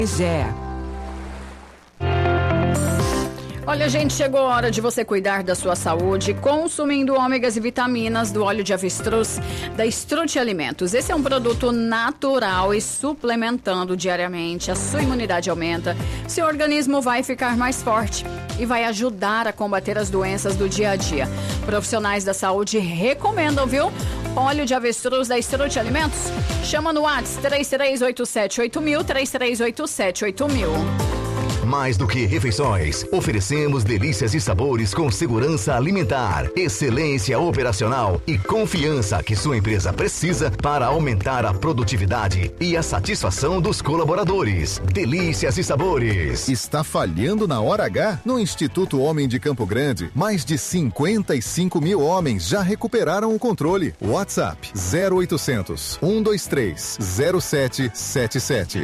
Olha, gente, chegou a hora de você cuidar da sua saúde consumindo ômegas e vitaminas do óleo de avestruz da Struti Alimentos. Esse é um produto natural e suplementando diariamente, a sua imunidade aumenta, seu organismo vai ficar mais forte e vai ajudar a combater as doenças do dia a dia. Profissionais da saúde recomendam, viu? Óleo de avestruz da Struti Alimentos. Chama no WhatsApp 33878000, 33878000. Mais do que refeições, oferecemos delícias e sabores com segurança alimentar, excelência operacional e confiança que sua empresa precisa para aumentar a produtividade e a satisfação dos colaboradores. Delícias e sabores. Está falhando na hora H? No Instituto Homem de Campo Grande, mais de 55 mil homens já recuperaram o controle. WhatsApp 0800 123 0777.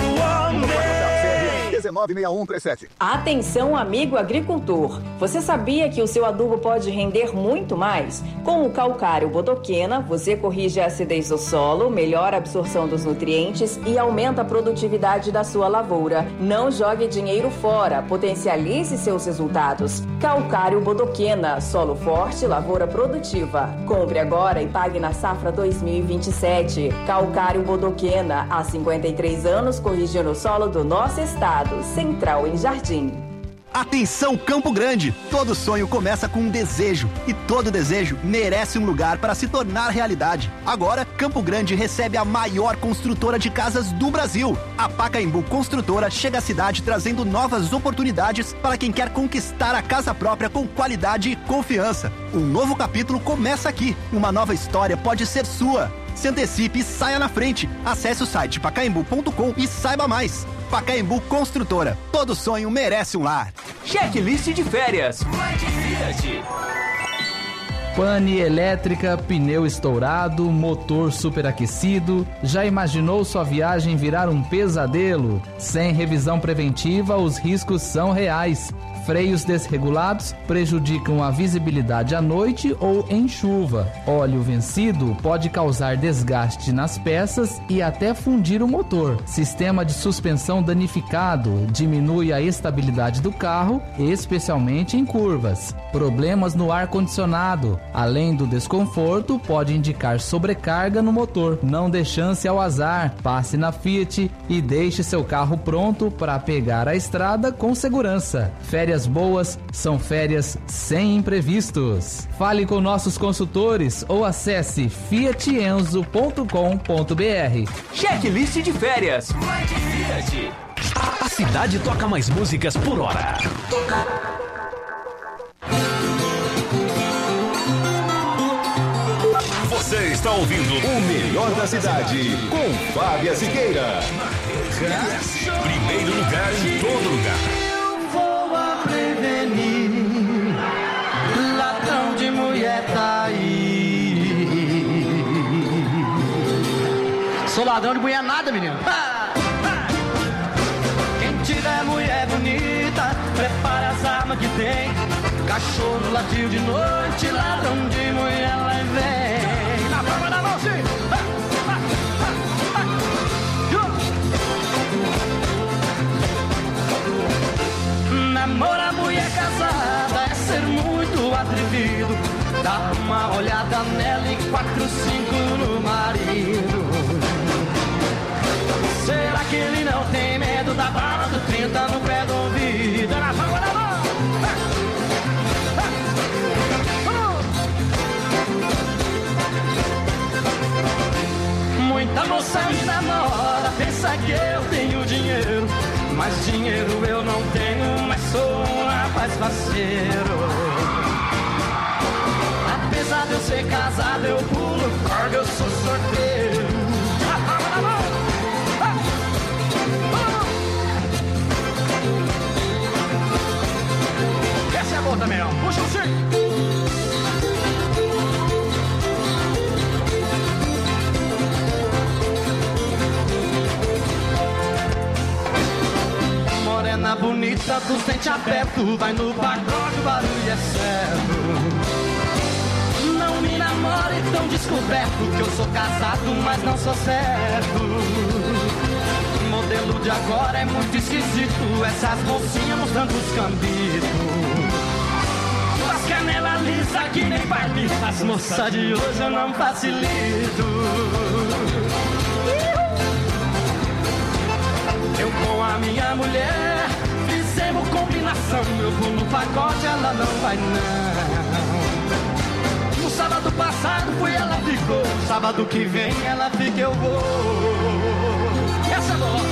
196137. Atenção, amigo agricultor! Você sabia que o seu adubo pode render muito mais? Com o calcário bodoquena, você corrige a acidez do solo, melhora a absorção dos nutrientes e aumenta a produtividade da sua lavoura. Não jogue dinheiro fora, potencialize seus resultados. Calcário bodoquena, solo forte, lavoura produtiva. Compre agora e pague na safra 2027. Calcário bodoquena, há 53 anos corrigindo o solo do nosso estado. Central em Jardim. Atenção, Campo Grande! Todo sonho começa com um desejo e todo desejo merece um lugar para se tornar realidade. Agora, Campo Grande recebe a maior construtora de casas do Brasil. A Pacaembu Construtora chega à cidade trazendo novas oportunidades para quem quer conquistar a casa própria com qualidade e confiança. Um novo capítulo começa aqui. Uma nova história pode ser sua. Se antecipe e saia na frente. Acesse o site pacaembu.com e saiba mais. Pacaembu Construtora. Todo sonho merece um lar. Checklist de férias. Pane elétrica, pneu estourado, motor superaquecido. Já imaginou sua viagem virar um pesadelo? Sem revisão preventiva, os riscos são reais. Freios desregulados prejudicam a visibilidade à noite ou em chuva. Óleo vencido pode causar desgaste nas peças e até fundir o motor. Sistema de suspensão danificado diminui a estabilidade do carro, especialmente em curvas. Problemas no ar-condicionado. Além do desconforto, pode indicar sobrecarga no motor. Não dê chance ao azar. Passe na Fiat e deixe seu carro pronto para pegar a estrada com segurança. Férias boas são férias sem imprevistos. Fale com nossos consultores ou acesse fiatenzo.com.br. Checklist de férias. A cidade toca mais músicas por hora. Você está ouvindo o melhor da cidade com Fábia Siqueira. Primeiro lugar em todo lugar. Prevenir, ladrão de mulher tá aí. Sou ladrão de mulher nada, menino. Quem tiver mulher bonita, prepara as armas que tem. Cachorro latiu de noite, ladrão de mulher lá vem. Na palma da mão, sim. Namorar mulher casada é ser muito atrevido. Dá uma olhada nela e 4, 5 no marido. Será que ele não tem medo da bala do 30 no pé do ouvido? Na palma da mão. Muita moça me namora, pensa que eu tenho dinheiro. Mas dinheiro eu não tenho, mas sou um rapaz faceiro. Apesar de eu ser casado, eu pulo corda, eu sou sorteiro. Essa é boa também, ó. Puxa o sim. Morena bonita, dos dentes abertos, vai no pagode, o barulho é certo. Não me namore tão descoberto, que eu sou casado, mas não sou certo. modelo de agora é muito esquisito. Essas mocinhas mostrando os cambitos, as canelas lisas que nem palmito. As moças de hoje eu não facilito. Eu com a minha mulher fizemos combinação. Eu vou no pacote, ela não vai não. No sábado passado fui, ela ficou. Sábado que vem ela fica, eu vou. Essa bola.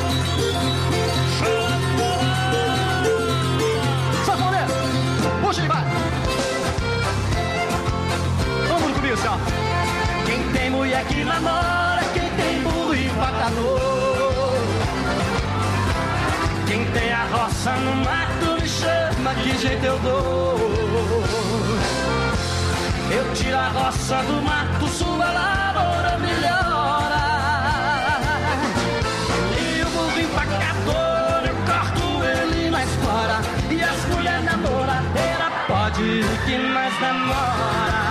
Sanfoneiro, puxa e vai. Vamos comigo, senhor. Quem tem mulher que namora, quem tem burro e empacador. Quem tem a roça no mato me chama, que jeito eu dou. Eu tiro a roça do mato, sua lavoura melhora. E o burro empacador, eu corto ele na espora. E as mulheres namoradeiras, pode ir que nós namora.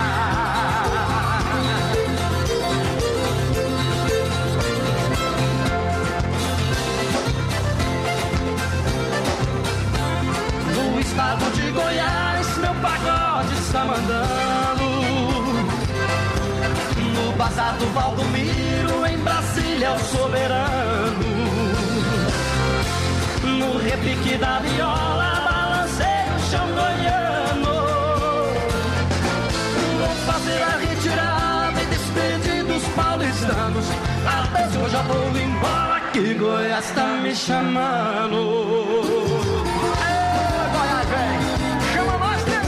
No estado de Goiás, meu pagode está mandando. No bazar do Valdomiro, em Brasília, o soberano. No repique da viola, balancei o chão goiano. Vou fazer a retirada e despedir dos paulistanos. Adeus, eu já vou embora, que Goiás tá me chamando. Chama nós, né?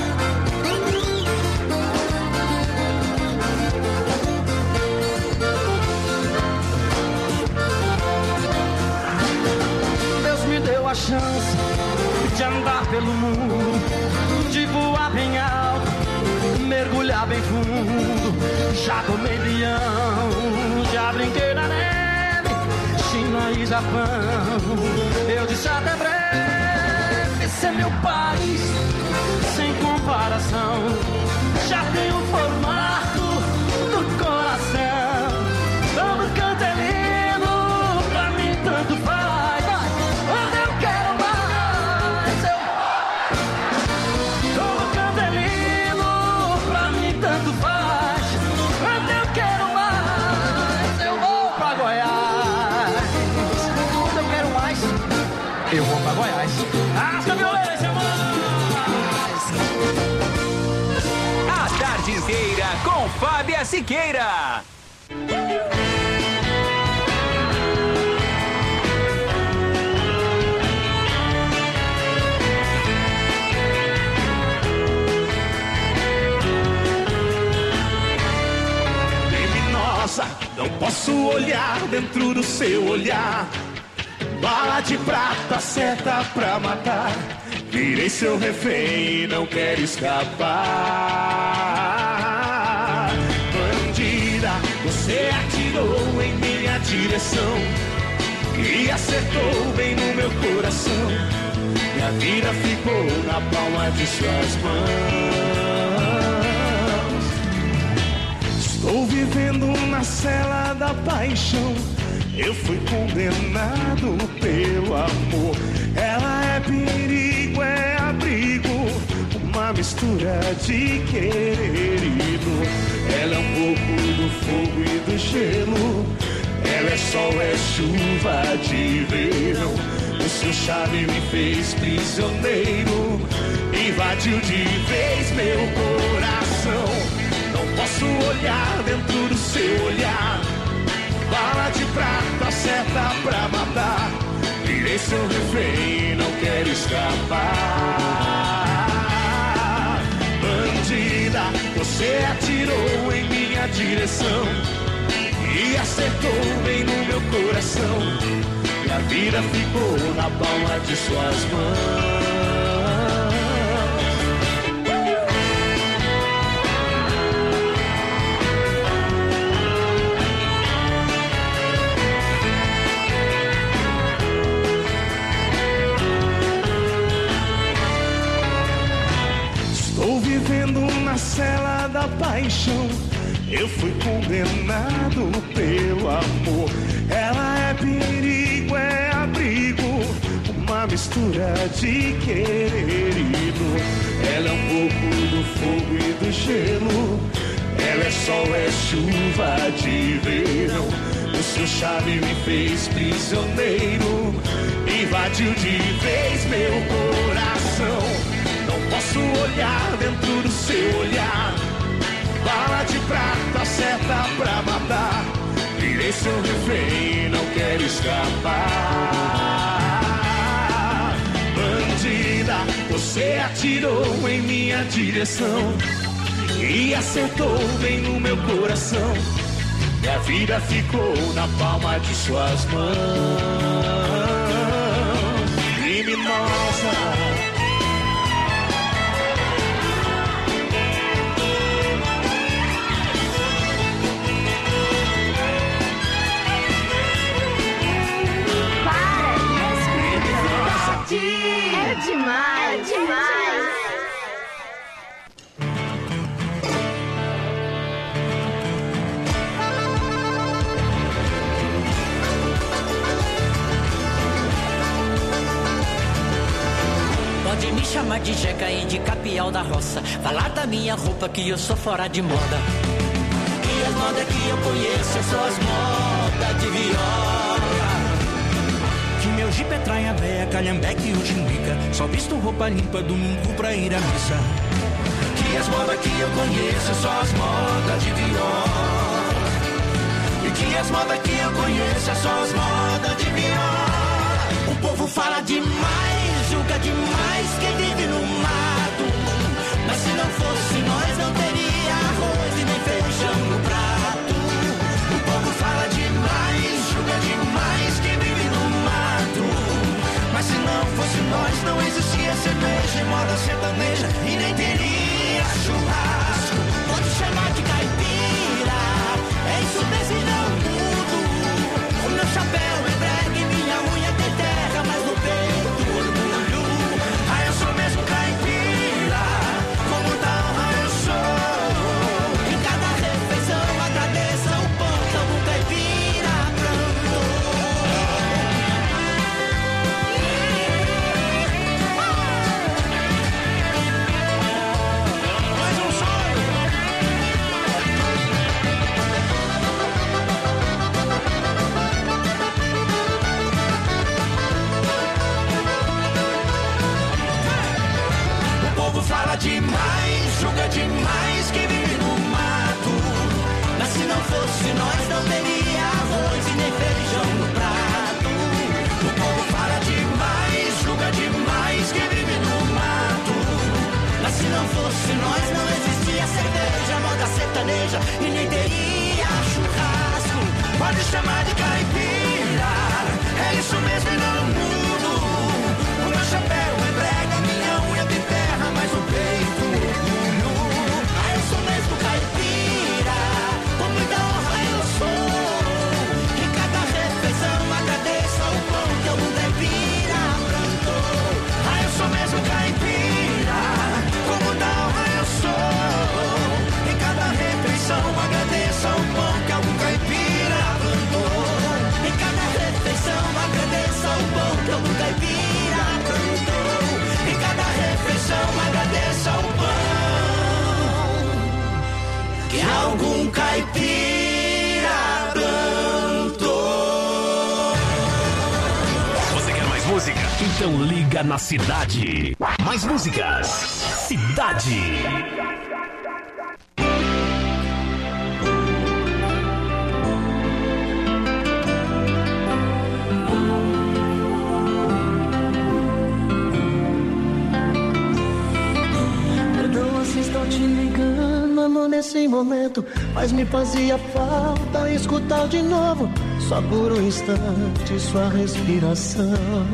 Deus me deu a chance de andar pelo mundo, de voar bem alto, mergulhar bem fundo. Já tomei leão, já brinquei na neve, China e Japão. Eu disse até breve, esse é meu país, sem comparação. Já tenho o formato do coração. Todo canto é lindo, pra mim tanto faz. Onde eu quero mais, todo canto é lindo, pra mim tanto faz. Onde eu quero mais, eu vou pra Goiás. Onde eu quero mais, eu vou pra Goiás. Arrasta a violência, A tarde inteira com Fábia Siqueira. Criminosa, não posso olhar dentro do seu olhar. Bala de prata, certa pra matar. Virei seu refém, não quero escapar. Bandida, você atirou em minha direção e acertou bem no meu coração. Minha vida ficou na palma de suas mãos. Estou vivendo na cela da paixão. Eu fui condenado pelo amor. Ela é perigo, é abrigo, uma mistura de querer e dor. Ela é um pouco do fogo e do gelo. Ela é sol, é chuva de verão. O seu charme me fez prisioneiro, invadiu de vez meu coração. Não posso olhar dentro do seu olhar. Bala de prata, certa pra matar. Virei seu refém, não quero escapar. Bandida, você atirou em minha direção e acertou bem no meu coração. Minha vida ficou na palma de suas mãos. Vivendo na cela da paixão, eu fui condenado pelo amor. Ela é perigo, é uma mistura de querer e dor. Ela é um pouco do fogo e do gelo. Ela é sol, é chuva de verão. O seu charme me fez prisioneiro, invadiu de vez meu coração. Não posso olhar dentro do seu olhar. Bala de prata, seta pra matar. Virei seu refém, não quero escapar. Bandida, você atirou em minha direção e acertou bem no meu coração. Minha vida ficou na palma de suas mãos. Criminosa, é demais, é demais. Pode me chamar de jeca e de capial da roça. Falar da minha roupa que eu sou fora de moda. E as modas que eu conheço é só as modas de viola. Que meu jipe é traia véia, calhambeque e ujinguica. Só visto roupa limpa domingo pra ir à missa. Que as modas que eu conheço é só as modas de viola. E que as modas que eu conheço é só as modas de viola. O povo fala demais, julga demais quem vive no mato. Mas se não fosse nós não teria arroz e nem feijão no prato. O povo fala demais, julga demais quem vive no mato. Mas se não fosse nós não existia cerveja e moda sertaneja e nem teria churrasco. Pode chamar de caipira, é isso mesmo e não mudo. O meu chapéu é bregue, minha unha tem terra, mas no peito orgulho. Ah, eu sou mesmo caipira, com muita honra eu sou. Em cada refeição agradeça o pão que algum caipira plantou. Mais um sonho. O povo fala demais, julga demais quem vive no mato. Mas se não fosse nós não teria arroz e nem feijão no prato. O povo fala demais, julga demais quem vive no mato. Mas se não fosse nós não existia cerveja, moda sertaneja e nem teria churrasco. Pode chamar de caipira, é isso mesmo e não mudo. O meu chapéu é brega, minha unha de terra, mas o peito orgulho. Ah, eu sou mesmo caipira, com muita honra eu sou. Em cada refeição agradeça o pão que algum caipira plantou. Ah, eu sou mesmo caipira, com muita honra eu sou. Em cada refeição agradeça o pão que algum caipira plantou. Em cada refeição agradeça o pão que algum caipira plantou. Em cada refeição agradeça o pão que algum caipira plantou. Você quer mais música? Então liga na cidade. Mais músicas. Cidade. Perdão se estou te ligando, amor, nesse momento. Mas me fazia falta escutar de novo, só por um instante, sua respiração.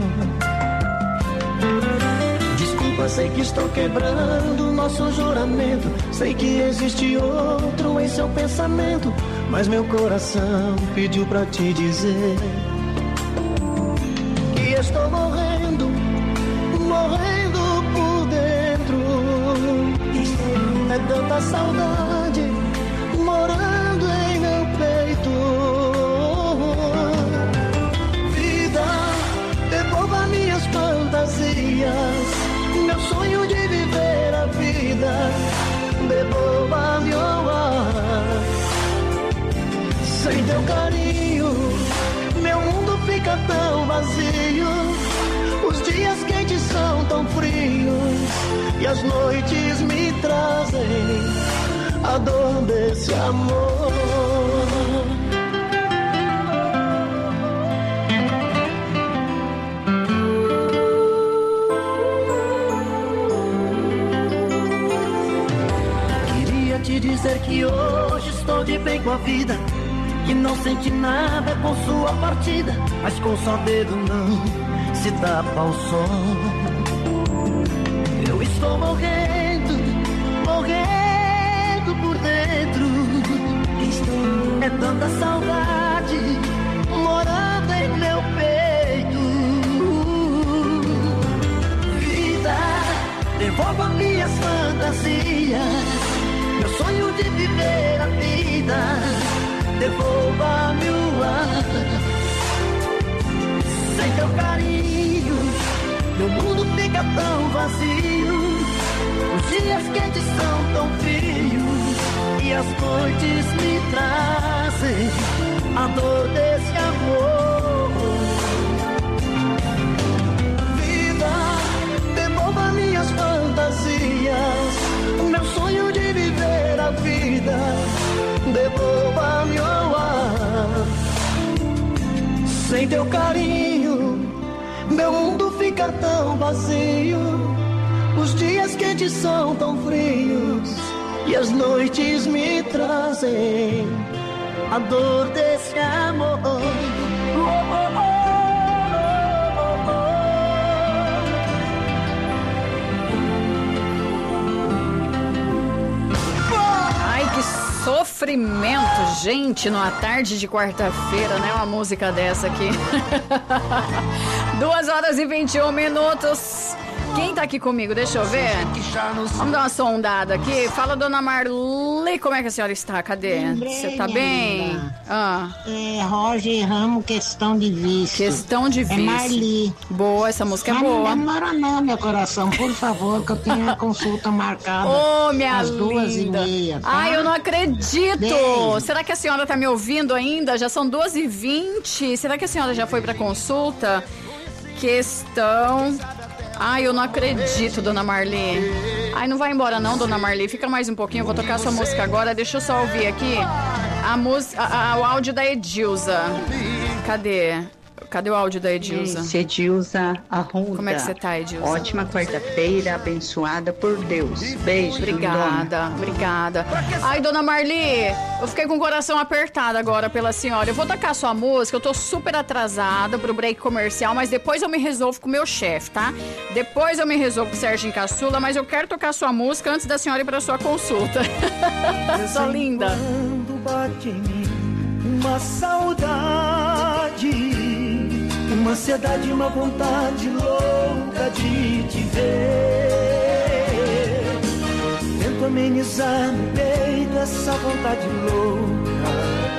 Desculpa, sei que estou quebrando nosso juramento. Sei que existe outro em seu pensamento, mas meu coração pediu pra te dizer que estou morrendo, morrendo por dentro. É tanta saudade morando em meu peito. Vida, devolva minhas palavras. vida, devolva-me o ar. Sem teu carinho, meu mundo fica tão vazio. Os dias quentes são tão frios e as noites me trazem a dor desse amor. Queria te dizer que hoje estou de bem com a vida, que não senti nada com sua partida, mas com só dedo não se tapa o sol. Eu estou morrendo, morrendo por dentro. É tanta saudade morando em meu peito. Vida, devolva minhas fantasias, meu sonho de viver a vida. Devolva-me o ar. Sem teu carinho, meu mundo fica tão vazio. Os dias quentes são tão frios e as noites me trazem a dor desse amor. Vida, devolva minhas fantasias, o meu sonho de viver a vida. Devolva-me o ar. Sem teu carinho, meu mundo fica tão vazio. Os dias quentes são tão frios e as noites me trazem a dor desse amor. Sofrimento, gente, numa tarde de quarta-feira, né? Uma música dessa aqui. 2h21. Quem tá aqui comigo? Deixa eu ver. Vamos dar uma sondada aqui. Fala, dona Marli, como é que a senhora está? Cadê? Você tá bem? É Roger Ramos, Questão de Vício. Questão de Vício. É Marli. Boa, essa música é boa. Não demora não, meu coração, por favor, que eu tenho a consulta marcada. Ô, minha às linda. 2h30. Tá? Ai, eu não acredito. Beijo. Será que a senhora tá me ouvindo ainda? Já são 2h20. Será que a senhora já foi pra consulta? Questão... Ai, eu não acredito, dona Marli. Ai, não vai embora não, dona Marli. Fica mais um pouquinho, eu vou tocar sua música agora. Deixa eu só ouvir aqui a música, o áudio da Edilza. Cadê? Cadê o áudio da Edilza? Gente, Edilza Arruda. Como é que você tá, Edilza? Ótima quarta-feira, abençoada por Deus. Beijo. Obrigada, obrigada. Ai, dona Marli, eu fiquei com o coração apertado agora pela senhora. Eu vou tocar sua música, eu tô super atrasada pro break comercial, mas depois eu me resolvo com o meu chefe, tá? Depois eu me resolvo com o Serginho Caçula, mas eu quero tocar sua música antes da senhora ir pra sua consulta. Só linda. Quando bate em mim uma saudade, uma ansiedade, uma vontade louca de te ver. Tento amenizar no peito essa vontade louca,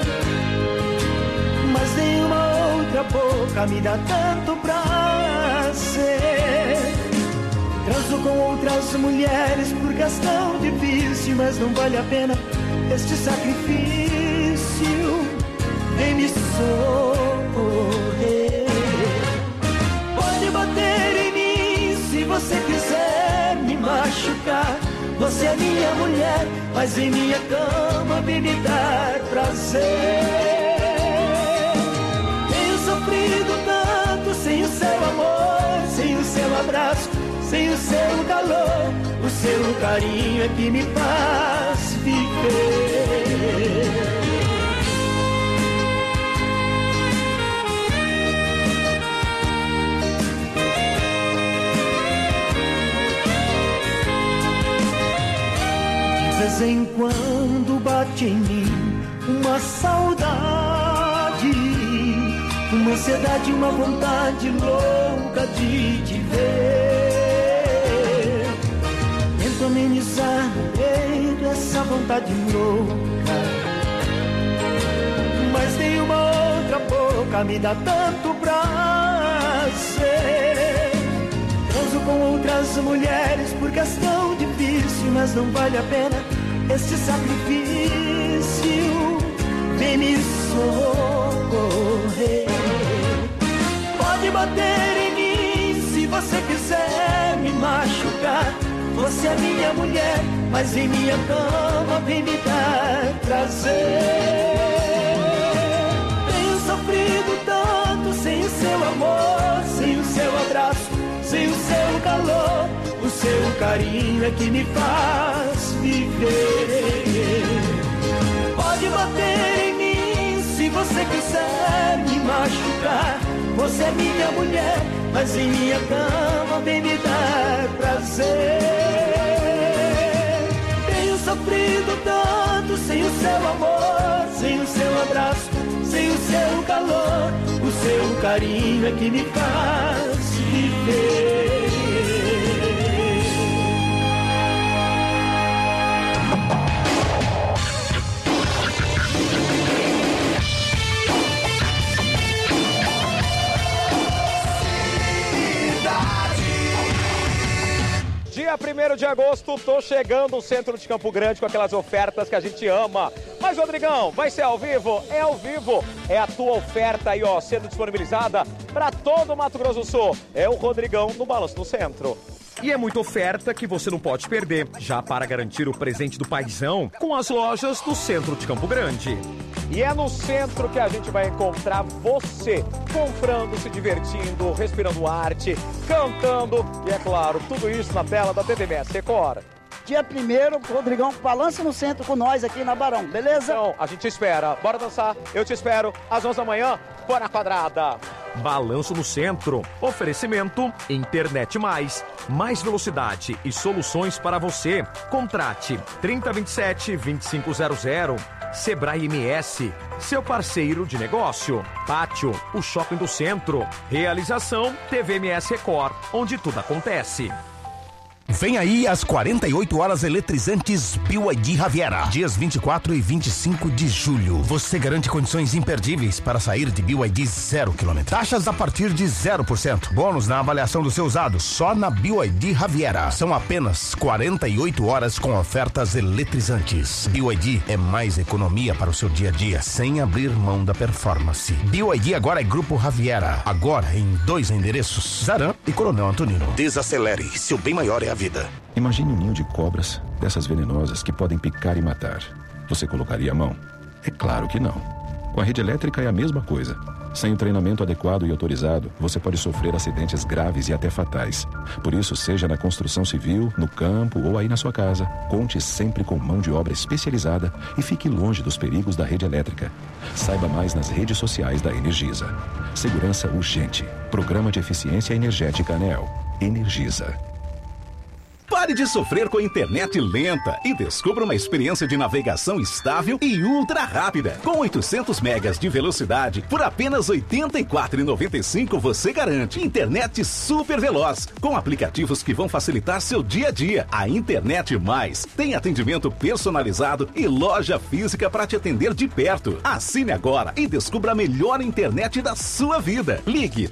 mas nenhuma outra boca me dá tanto prazer. Transo com outras mulheres por questão de vício, mas não vale a pena este sacrifício. Vem me socorrer. Pode bater em mim se você quiser me machucar. Você é minha mulher, mas em minha cama vem me dar prazer. Tenho sofrido tanto sem o seu amor, sem o seu abraço, sem o seu calor. O seu carinho é que me faz viver. De vez em quando bate em mim uma saudade, uma ansiedade, uma vontade louca de te ver. Tento amenizar no peito essa vontade louca, mas nenhuma outra boca me dá tanto prazer. Transo com outras mulheres por questão de vício, mas não vale a pena este sacrifício. Vem me socorrer. Pode bater em mim se você quiser me machucar. Você é minha mulher, mas em minha cama vem me dar prazer. Tenho sofrido tanto sem o seu amor, sem o seu abraço, sem o seu calor. O seu carinho é que me faz viver. Pode bater em mim se você quiser me machucar. Você é minha mulher, mas em minha cama vem me dar prazer. Tenho sofrido tanto sem o seu amor, sem o seu abraço, sem o seu calor. O seu carinho é que me faz viver. Dia 1º de agosto, tô chegando no centro de Campo Grande com aquelas ofertas que a gente ama. Mas, Rodrigão, vai ser ao vivo? É ao vivo. É a tua oferta aí, ó, sendo disponibilizada para todo o Mato Grosso do Sul. É o Rodrigão no Balanço no Centro. E é muita oferta que você não pode perder, já para garantir o presente do paizão com as lojas do centro de Campo Grande. E é no centro que a gente vai encontrar você, comprando, se divertindo, respirando arte, cantando e, é claro, tudo isso na tela da TVMS Record. Dia 1º, Rodrigão, Balança no Centro com nós aqui na Barão, beleza? Então, a gente espera. Bora dançar, eu te espero às 11 da manhã, Fora na Quadrada. Balanço no Centro. Oferecimento Internet Mais velocidade e soluções para você. Contrate 3027-2500. Sebrae MS, seu parceiro de negócio. Pátio, o shopping do centro. Realização TVMS Record, onde tudo acontece. Vem aí as 48 horas eletrizantes BYD Riviera, dias 24 e 25 de julho. Você garante condições imperdíveis para sair de BYD 0 km. Taxas a partir de 0%. Bônus na avaliação do seu usado, só na BYD Riviera. São apenas 48 horas com ofertas eletrizantes. BYD é mais economia para o seu dia a dia, sem abrir mão da performance. BYD agora é Grupo Riviera. Agora em 2 endereços, Zaran e Coronel Antonino. Desacelere, seu bem maior é a vida. Imagine um ninho de cobras, dessas venenosas que podem picar e matar. Você colocaria a mão? É claro que não. Com a rede elétrica é a mesma coisa. Sem o treinamento adequado e autorizado, você pode sofrer acidentes graves e até fatais. Por isso, seja na construção civil, no campo ou aí na sua casa, conte sempre com mão de obra especializada e fique longe dos perigos da rede elétrica. Saiba mais nas redes sociais da Energisa. Segurança urgente. Programa de Eficiência Energética ANEEL. Energisa. Pare de sofrer com a internet lenta e descubra uma experiência de navegação estável e ultra rápida. Com 800 megas de velocidade, por apenas R$ 84,95 você garante internet super veloz, com aplicativos que vão facilitar seu dia a dia. A Internet Mais tem atendimento personalizado e loja física para te atender de perto. Assine agora e descubra a melhor internet da sua vida. Ligue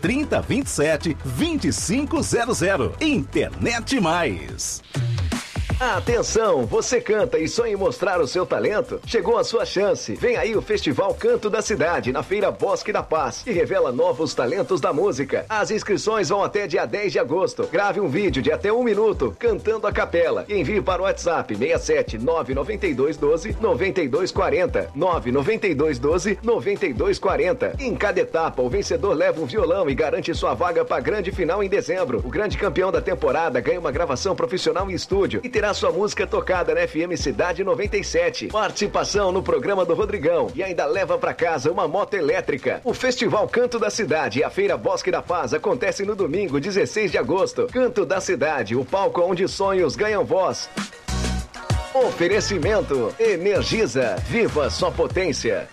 3027-2500. Internet Mais. Atenção, você canta e sonha em mostrar o seu talento? Chegou a sua chance. Vem aí o Festival Canto da Cidade, na Feira Bosque da Paz, que revela novos talentos da música. As inscrições vão até dia 10 de agosto. Grave um vídeo de até 1 minuto, cantando a capela, e envie para o WhatsApp 67 992 12 9240, 992 12 9240. Em cada etapa, o vencedor leva um violão e garante sua vaga para a grande final em dezembro. O grande campeão da temporada ganha uma gravação profissional em estúdio e terá sua música tocada na FM Cidade 97. Participação no programa do Rodrigão e ainda leva para casa uma moto elétrica. O Festival Canto da Cidade e a Feira Bosque da Paz acontecem no domingo, 16 de agosto. Canto da Cidade, o palco onde sonhos ganham voz. Oferecimento Energisa, viva sua potência.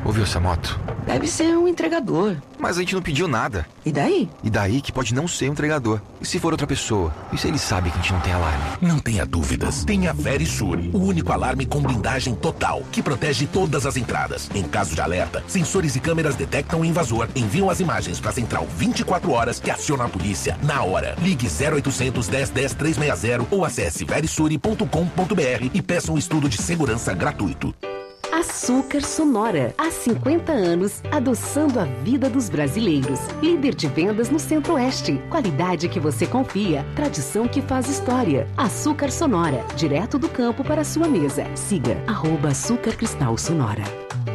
Ouviu essa moto? Deve ser um entregador. Mas a gente não pediu nada. E daí? E daí que pode não ser um entregador. E se for outra pessoa? E se ele sabe que a gente não tem alarme? Não tenha dúvidas. Tem a Verisure, o único alarme com blindagem total, que protege todas as entradas. Em caso de alerta, sensores e câmeras detectam o invasor, enviam as imagens para a central 24 horas que aciona a polícia na hora. Ligue 0800 10 10 360 ou acesse verisure.com.br e peça um estudo de segurança gratuito. Açúcar Sonora. Há 50 anos, adoçando a vida dos brasileiros. Líder de vendas no Centro-Oeste. Qualidade que você confia. Tradição que faz história. Açúcar Sonora. Direto do campo para a sua mesa. Siga @Açúcar Cristal Sonora.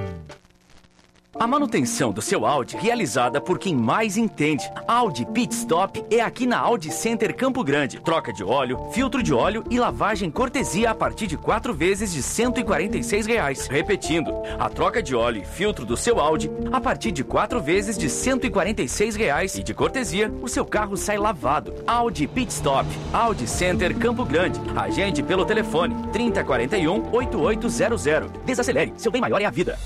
A manutenção do seu Audi realizada por quem mais entende. Audi Pit Stop é aqui na Audi Center Campo Grande. Troca de óleo, filtro de óleo e lavagem cortesia a partir de 4 vezes de R$ 146. Repetindo, a troca de óleo e filtro do seu Audi a partir de 4 vezes de R$ 146 e de cortesia, o seu carro sai lavado. Audi Pit Stop, Audi Center Campo Grande. Agende pelo telefone 3041-8800. Desacelere, seu bem maior é a vida.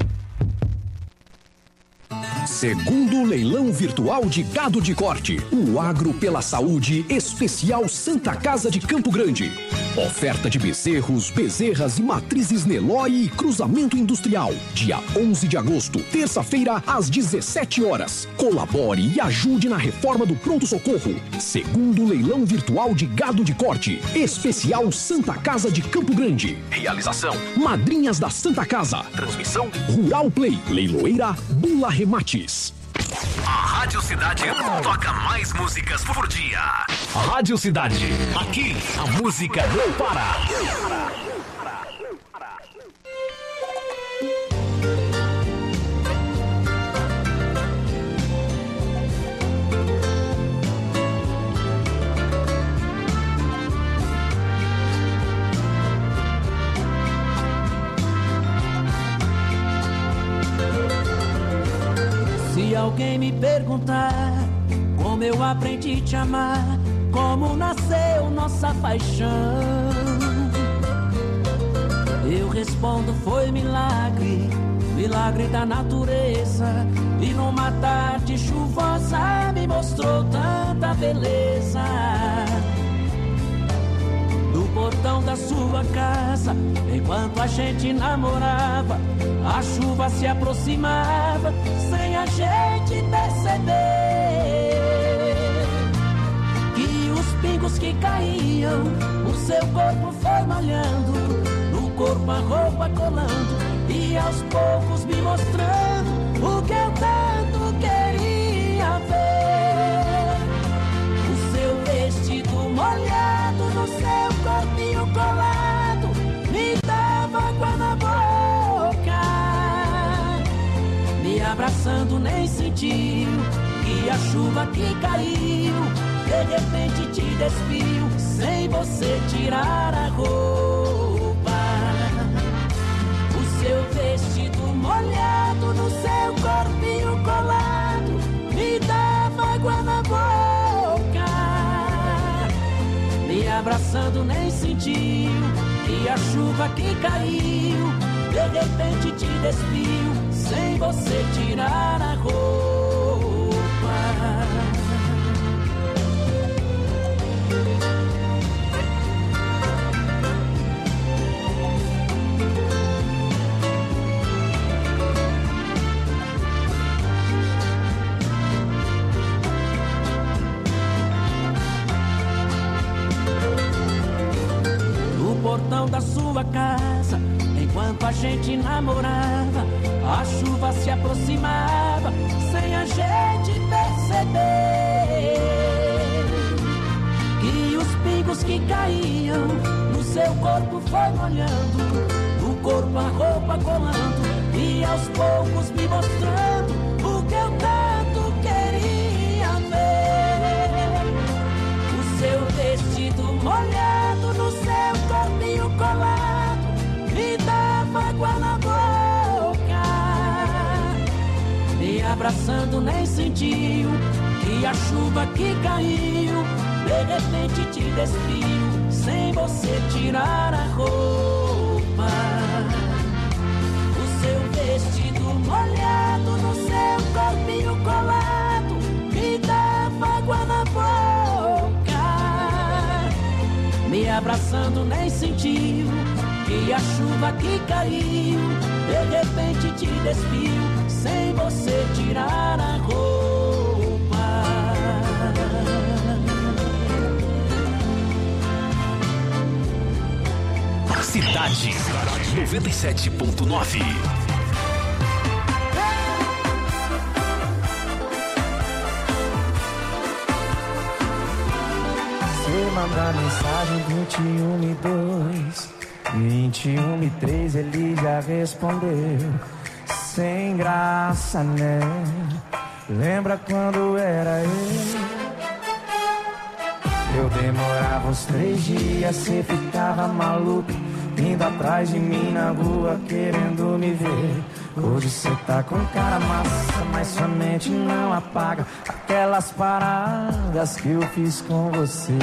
Segundo leilão virtual de gado de corte, o Agro pela Saúde Especial Santa Casa de Campo Grande. Oferta de bezerros, bezerras e matrizes Nelore e cruzamento industrial. Dia 11 de agosto, terça-feira, às 17 horas. Colabore e ajude na reforma do pronto-socorro. Segundo leilão virtual de gado de corte, Especial Santa Casa de Campo Grande. Realização: Madrinhas da Santa Casa. Transmissão: Rural Play. Leiloeira Bula Remates. A Rádio Cidade toca mais músicas por dia. Rádio Cidade. Aqui a música não para. Se alguém me perguntar como eu aprendi a te amar, como nasceu nossa paixão, eu respondo: foi milagre, milagre da natureza. E numa tarde chuvosa me mostrou tanta beleza. No portão da sua casa, enquanto a gente namorava, a chuva se aproximava sem a gente perceber. E os pingos que caíam, o seu corpo foi molhando, no corpo a roupa colando, e aos poucos me mostrando o que eu tanto queria ver. O seu vestido molhado, no seu corpinho colado, me dava água na boca. Me abraçando nem sentiu, e a chuva que caiu, de repente te despiu, sem você tirar a roupa. O seu vestido molhado, no seu corpinho colado, me dava água na boca. Me abraçando nem sentiu, e a chuva que caiu, de repente te despiu, sem você tirar a roupa. No portão da sua casa, enquanto a gente namorava, a chuva se aproximava sem a gente perceber. E os pingos que caíam, no seu corpo foi molhando, no corpo a roupa colando, e aos poucos me mostrando o que eu tanto queria ver. O seu vestido molhado, no seu corpinho colado, me dava água na boca. Me abraçando nem sentiu, que a chuva que caiu, de repente te despiu, sem você tirar a roupa. O seu vestido abraçando nem sentiu que a chuva que caiu de repente te despiu sem você tirar a roupa. Cidade 97.9. Você manda mensagem 21:02, 21:03 ele já respondeu. Sem graça, né? Lembra quando era eu demorava uns 3 dias, cê ficava maluco, indo atrás de mim na rua querendo me ver. Hoje cê tá com cara massa, mas sua mente não apaga aquelas paradas que eu fiz com você.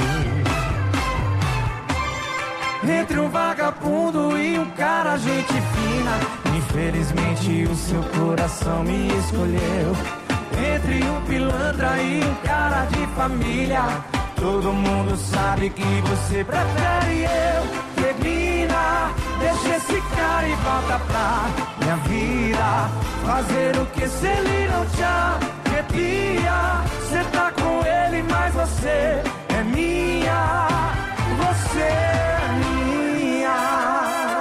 Entre um vagabundo e um cara gente fina, infelizmente o seu coração me escolheu. Entre um pilantra e um cara de família, todo mundo sabe que você prefere eu. Termina, deixa esse cara e volta pra minha vida. Fazer o que se ele não te arrepia. Cê tá com ele, mas você é minha. Você é minha.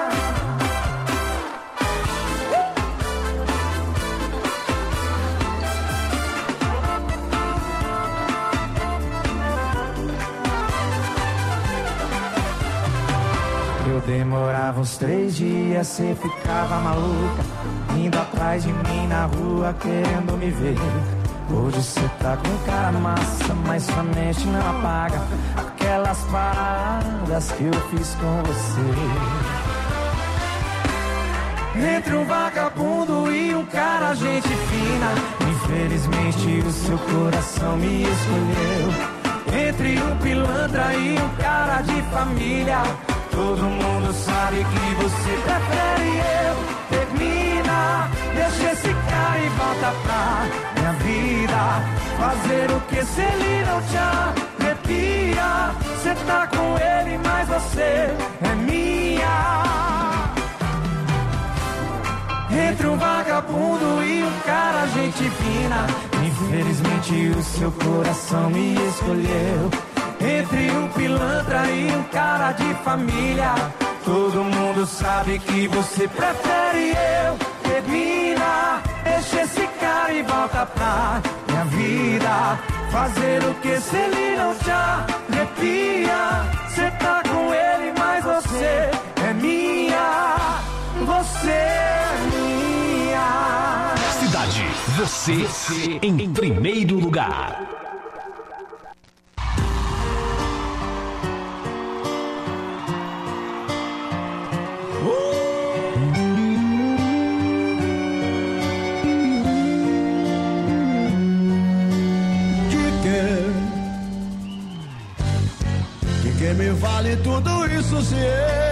Eu demorava uns 3 dias, cê ficava maluca, indo atrás de mim na rua querendo me ver. Hoje cê tá com cara massa, mas sua mente não apaga aquelas paradas que eu fiz com você. Entre um vagabundo e um cara gente fina, infelizmente o seu coração me escolheu. Entre um pilantra e um cara de família, todo mundo sabe que você prefere eu. Termina, deixa esse cara e volta pra minha vida. Fazer o que se ele não te arrepia. Cê tá com ele, mas você é minha. Entre um vagabundo e um cara gente fina, infelizmente o seu coração me escolheu. Entre um pilantra e um cara de família, todo mundo sabe que você prefere eu. Termina, deixa esse cara e volta pra minha vida. Fazer o que se ele não te arrepia. Cê tá com ele, mas você é minha. Você é minha. Cidade, você em primeiro lugar. Que me vale tudo isso se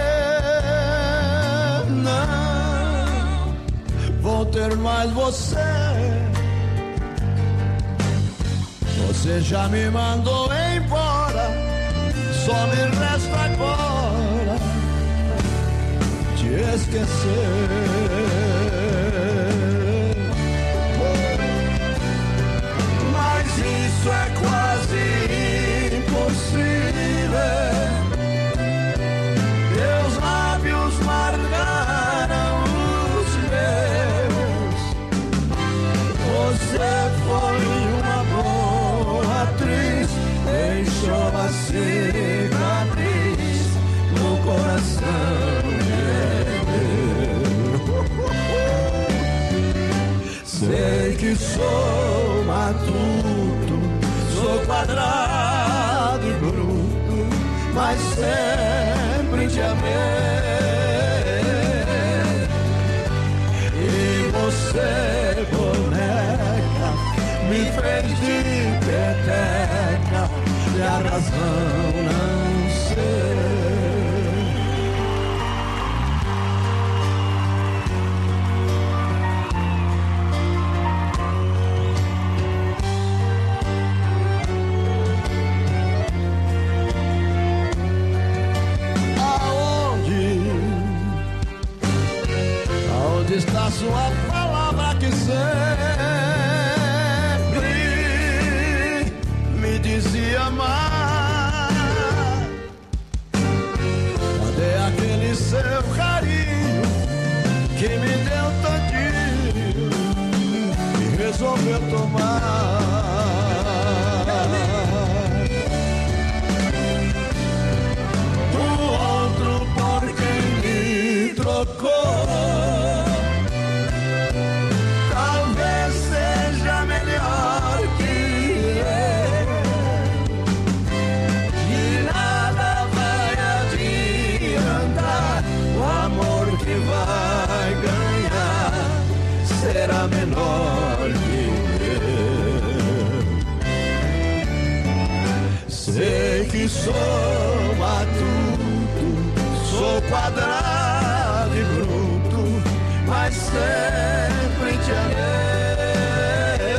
eu não vou ter mais você? Você já me mandou embora, só me resta agora te esquecer. Mas isso é quase impossível. Teus lábios marcaram os meus. Você foi uma boa atriz, deixou a cicatriz no coração meu. Sei que sou matuto, sou quadrado e bruto, mas sempre te amei. E você, boneca, me fez de peteca, e a razão não sei. que sempre me dizia amar. Cadê aquele seu carinho que me deu todinho e resolveu tomar? O outro por quem me trocou talvez seja melhor que eu. De nada vai adiantar, o amor que vai ganhar será menor que eu. Sei que sou matuto, sou quadrado e bruto, mas sempre te amei.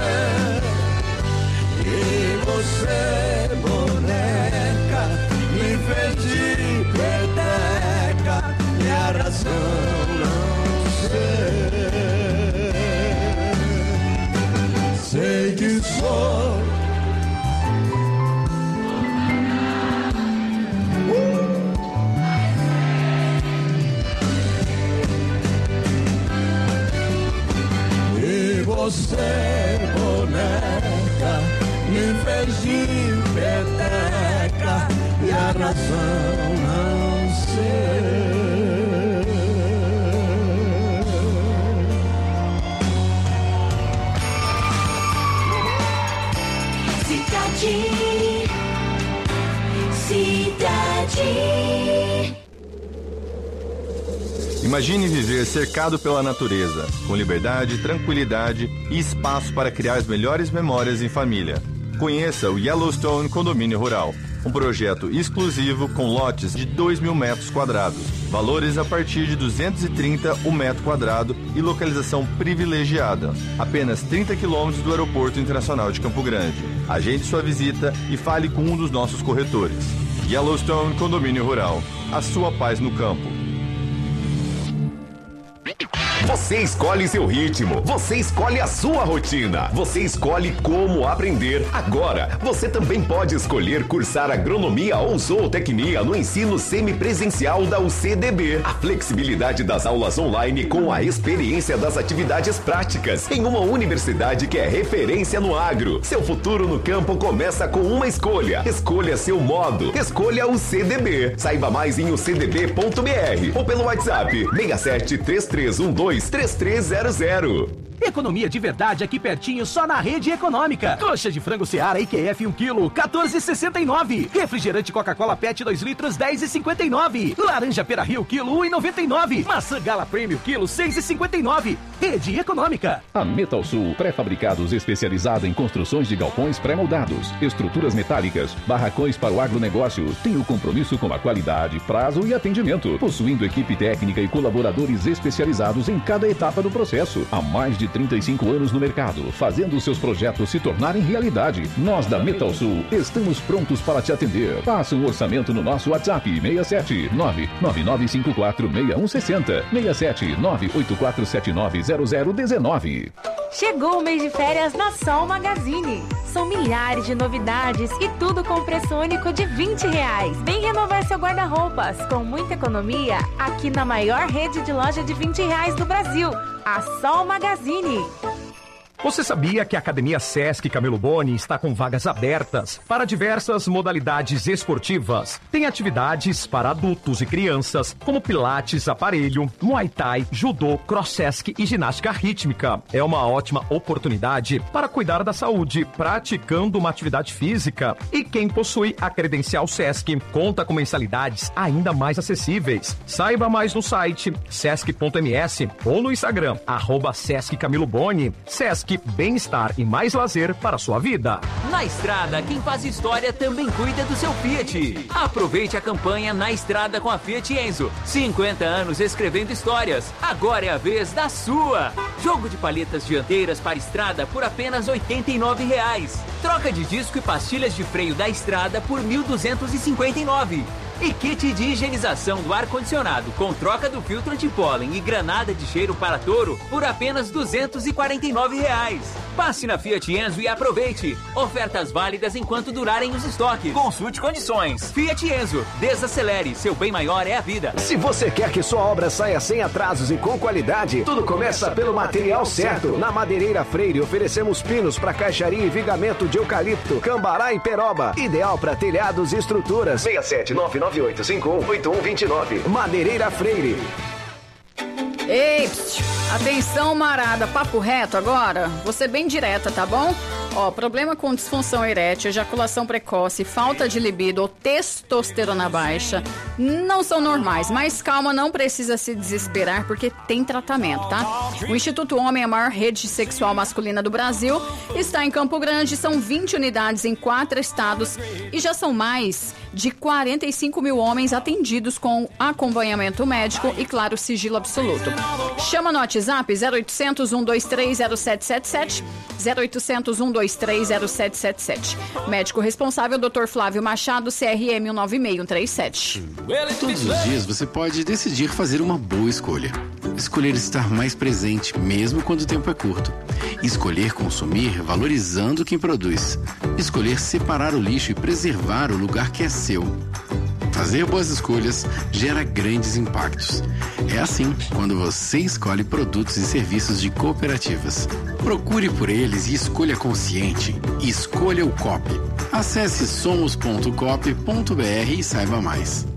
E você, boneca, me fez de peteca, e a razão não sei. Sei que sou você, boneca, me fez de peteca, e a razão não sei. Cidade. Imagine viver cercado pela natureza, com liberdade, tranquilidade e espaço para criar as melhores memórias em família. Conheça o Yellowstone Condomínio Rural, um projeto exclusivo com lotes de 2.000 metros quadrados, valores a partir de 230 o metro quadrado e localização privilegiada, apenas 30 quilômetros do Aeroporto Internacional de Campo Grande. Agende sua visita e fale com um dos nossos corretores. Yellowstone Condomínio Rural, a sua paz no campo. Você escolhe seu ritmo, você escolhe a sua rotina, você escolhe como aprender. Agora, você também pode escolher cursar agronomia ou zootecnia no ensino semipresencial da UCDB. A flexibilidade das aulas online com a experiência das atividades práticas em uma universidade que é referência no agro. Seu futuro no campo começa com uma escolha. Escolha seu modo. Escolha o UCDB. Saiba mais em ucdb.br ou pelo WhatsApp 673312 3300. Economia de verdade aqui pertinho, só na Rede Econômica. Coxa de frango Seara IQF 1 kg, 14,69. Refrigerante Coca-Cola PET 2 litros, 10,59. Laranja Pera Rio quilo, 1,99. Maçã Gala Premium quilo, 6,59. Rede Econômica. A Metal Sul, pré-fabricados especializada em construções de galpões pré-moldados, estruturas metálicas, barracões para o agronegócio, tem o compromisso com a qualidade, prazo e atendimento, possuindo equipe técnica e colaboradores especializados em cada etapa do processo. Há mais de 35 anos no mercado, fazendo seus projetos se tornarem realidade. Nós da Metal Sul estamos prontos para te atender. Faça um orçamento no nosso WhatsApp 67 99954 6160 67 984790019. Chegou o mês de férias na Sol Magazine. São milhares de novidades e tudo com preço único de R$20. Vem renovar seu guarda-roupas com muita economia aqui na maior rede de loja de R$20 do Brasil, a Sol Magazine. Você sabia que a Academia Sesc Camilo Boni está com vagas abertas para diversas modalidades esportivas? Tem atividades para adultos e crianças, como pilates, aparelho, muay thai, judô, cross sesc e ginástica rítmica. É uma ótima oportunidade para cuidar da saúde, praticando uma atividade física. E quem possui a credencial Sesc conta com mensalidades ainda mais acessíveis. Saiba mais no site sesc.ms ou no Instagram, @Sesc Camilo Boni. Sesc, bem-estar e mais lazer para a sua vida. Na Estrada, quem faz história também cuida do seu Fiat. Aproveite a campanha Na Estrada com a Fiat Enzo. 50 anos escrevendo histórias. Agora é a vez da sua. Jogo de palhetas dianteiras para estrada por apenas R$ 89. Troca de disco e pastilhas de freio da Estrada por R$ 1.259. E kit de higienização do ar-condicionado com troca do filtro de pólen e granada de cheiro para touro por apenas R$ 249. Passe na Fiat Enzo e aproveite. Ofertas válidas enquanto durarem os estoques. Consulte condições. Fiat Enzo, desacelere, seu bem maior é a vida. Se você quer que sua obra saia sem atrasos e com qualidade, tudo começa pelo material certo. Na Madeireira Freire oferecemos pinos para caixaria e vigamento de eucalipto, cambará e peroba. Ideal para telhados e estruturas. 67998518129. Madeireira Freire. Ei, atenção, marada, papo reto agora. Vou ser bem direta, tá bom? Ó, problema com disfunção erétil, ejaculação precoce, falta de libido ou testosterona baixa não são normais, mas calma, não precisa se desesperar porque tem tratamento, tá? O Instituto Homem, a maior rede sexual masculina do Brasil, está em Campo Grande, são 20 unidades em 4 estados e já são mais de 45 mil homens atendidos com acompanhamento médico e, claro, sigilo absoluto. Chama no WhatsApp 0800 123 0777, 0800 123 0777. Médico responsável, Dr. Flávio Machado, CRM 19637. Todos os dias você pode decidir fazer uma boa escolha. Escolher estar mais presente, mesmo quando o tempo é curto. Escolher consumir valorizando quem produz. Escolher separar o lixo e preservar o lugar que é seu. Fazer boas escolhas gera grandes impactos. É assim quando você escolhe produtos e serviços de cooperativas. Procure por eles e escolha consciente. Escolha o COP. Acesse somos.coop.br e saiba mais.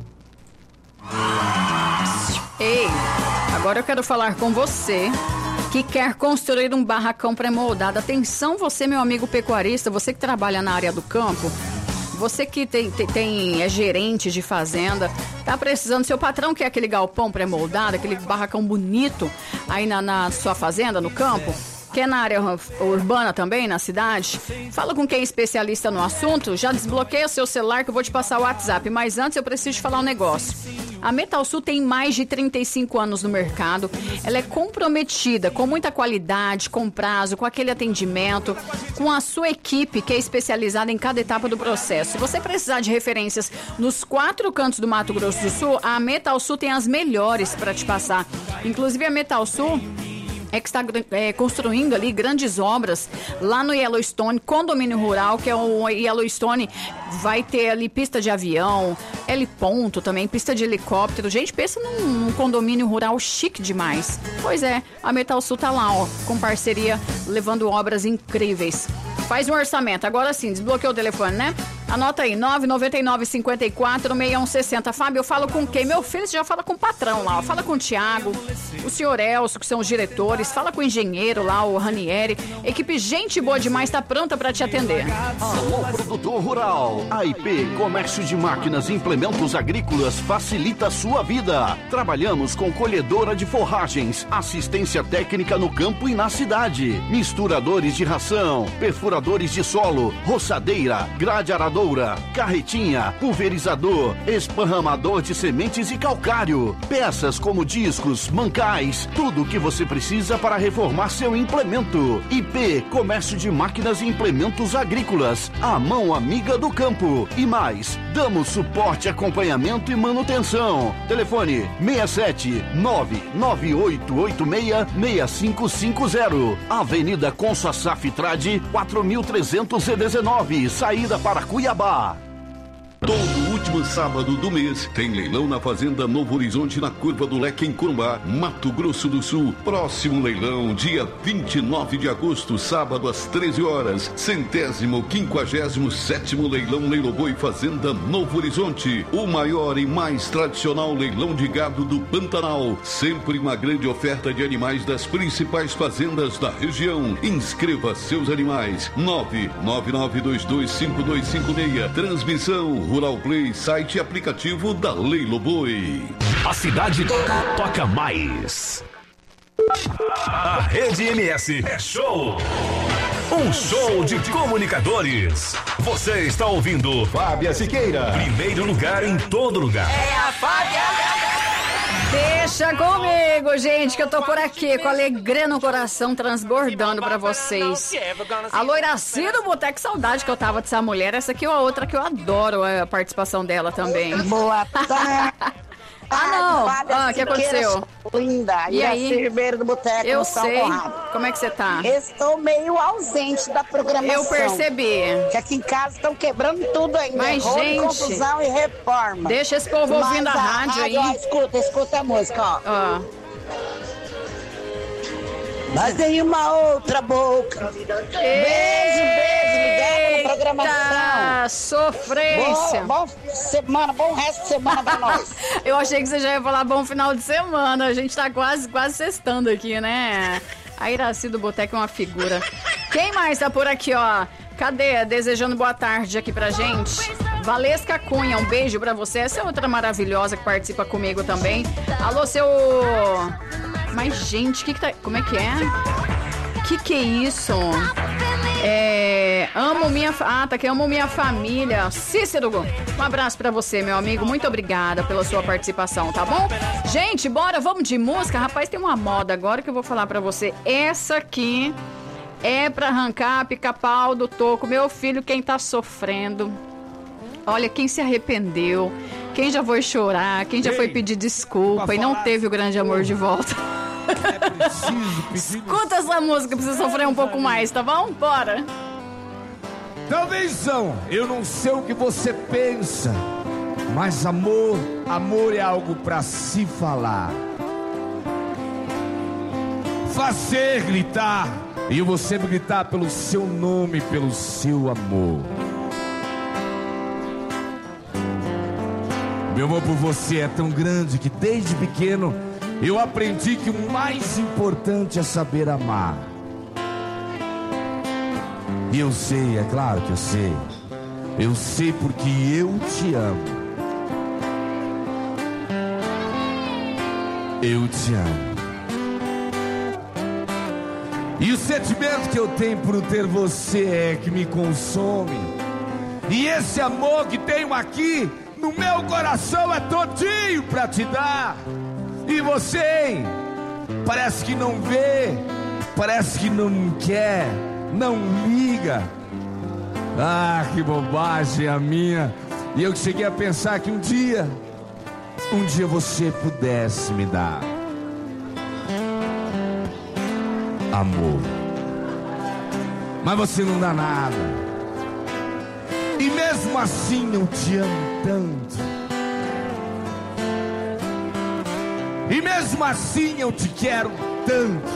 Ei, agora eu quero falar com você que quer construir um barracão pré-moldado. Atenção, você, meu amigo pecuarista, você que trabalha na área do campo, você que é gerente de fazenda, tá precisando, seu patrão quer aquele galpão pré-moldado, aquele barracão bonito aí na sua fazenda, no campo, quer na área urbana também, na cidade, fala com quem é especialista no assunto, já desbloqueia seu celular que eu vou te passar o WhatsApp, mas antes eu preciso te falar um negócio. A Metalsul tem mais de 35 anos no mercado, ela é comprometida com muita qualidade, com prazo, com aquele atendimento, com a sua equipe que é especializada em cada etapa do processo. Se você precisar de referências nos 4 cantos do Mato Grosso do Sul, a Metalsul tem as melhores para te passar. Inclusive a Metalsul é que está construindo ali grandes obras lá no Yellowstone, condomínio rural, que é o Yellowstone, vai ter ali pista de avião, heliponto também, pista de helicóptero. Gente, pensa num condomínio rural chique demais. Pois é, a Metalsul tá lá, ó, com parceria, levando obras incríveis. Faz um orçamento. Agora sim, desbloqueou o telefone, né? Anota aí, 999-54-6160. Fábio, eu falo com quem? Meu filho, você já fala com o patrão lá, ó. Fala com o Thiago, o senhor Elcio, que são os diretores. Fala com o engenheiro lá, o Ranieri. Equipe gente boa demais, tá pronta pra te atender. Alô, produtor rural. A IP Comércio de Máquinas e Implementos Agrícolas facilita a sua vida. Trabalhamos com colhedora de forragens, assistência técnica no campo e na cidade, misturadores de ração, perfuradores de solo, roçadeira, grade aradora, carretinha, pulverizador, esparramador de sementes e calcário, peças como discos, mancais, tudo o que você precisa para reformar seu implemento. IP Comércio de Máquinas e Implementos Agrícolas, a mão amiga do campo. E mais, damos suporte, acompanhamento e manutenção. Telefone 67-99886-6550. Avenida Consa Saftrade 4319, saída para Cuiabá. Todo último sábado do mês tem leilão na Fazenda Novo Horizonte, na Curva do Leque, em Corumbá, Mato Grosso do Sul. Próximo leilão, dia 29 de agosto, sábado às 13 horas. 157º leilão Leiloboi Fazenda Novo Horizonte. O maior e mais tradicional leilão de gado do Pantanal. Sempre uma grande oferta de animais das principais fazendas da região. Inscreva seus animais. 999225256. Transmissão Rural Play, site e aplicativo da Leiloboi. A cidade toca mais. A Rede MS é show. Um show de comunicadores. Você está ouvindo Fábia Siqueira. Primeiro lugar em todo lugar. É a Fábia. Deixa comigo, gente, que eu tô por aqui com alegria no coração, transbordando pra vocês. Alô, Iraci do Boteco, saudade que eu tava dessa mulher. Essa aqui é a outra que eu adoro a participação dela também. Boa tarde. Não. O que aconteceu? Linda. E aí? Ribeiro do Boteco. Eu sei. Como é que você tá? Estou meio ausente da programação. Eu percebi. Que aqui em casa estão quebrando tudo ainda. Mas, Rolo, gente, confusão e reforma. Deixa esse povo ouvindo a rádio aí. Ó, escuta a música, ó. Mas tem uma outra boca. Beijo, ligado na programação. Sofrência. Bom semana, bom resto de semana pra nós. Eu achei que você já ia falar bom final de semana. A gente tá quase sextando aqui, né? A Iraci do Boteco é uma figura. Quem mais tá por aqui, ó? Cadê? Desejando boa tarde aqui pra gente. Valesca Cunha, um beijo pra você. Essa é outra maravilhosa que participa comigo também. Alô, seu... Mas, gente, como é que é? Que é isso? Amo minha... tá aqui, amo minha família. Cícero, um abraço pra você, meu amigo. Muito obrigada pela sua participação, tá bom? Gente, bora, vamos de música. Rapaz, tem uma moda agora que eu vou falar pra você. Essa aqui é pra arrancar pica-pau do toco. Meu filho, quem tá sofrendo... Olha, quem se arrependeu, quem já foi chorar, quem já foi pedir desculpa e não teve o grande amor de volta. Escuta essa música pra você sofrer um pouco mais, tá bom? Bora! Talvez não, eu não sei o que você pensa, mas amor é algo pra se falar. Fazer gritar, e eu vou sempre gritar pelo seu nome, pelo seu amor. Meu amor por você é tão grande que desde pequeno eu aprendi que o mais importante é saber amar. E eu sei, é claro que eu sei. Eu sei porque eu te amo. Eu te amo. E o sentimento que eu tenho por ter você é que me consome. E esse amor que tenho aqui no meu coração é todinho pra te dar. E você, hein? Parece que não vê, parece que não quer, não liga. Ah, que bobagem a minha. E eu cheguei a pensar que um dia você pudesse me dar amor. Mas você não dá nada. E mesmo assim eu te amo tanto. E mesmo assim eu te quero tanto.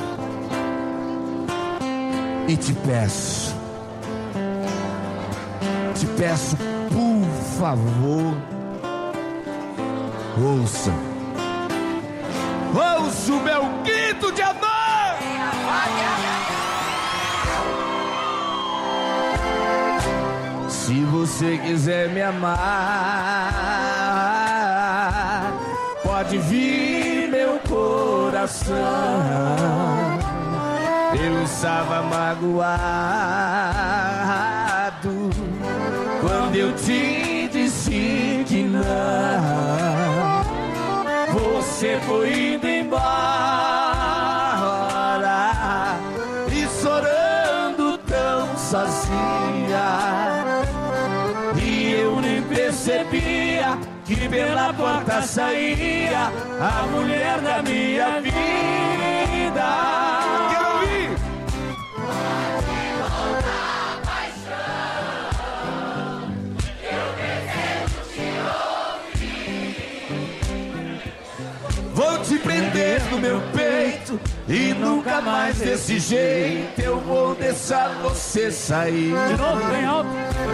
E te peço, por favor, ouça o meu grito de amor. Se você quiser me amar, pode vir meu coração. Eu estava magoado quando eu te disse que não. Você foi indo embora e chorando tão sozinha. E eu nem percebia que pela porta saía a mulher da minha vida. Quero ouvir! Vou te prender no meu peito e nunca mais desse jeito eu vou deixar você sair. De novo, bem alto.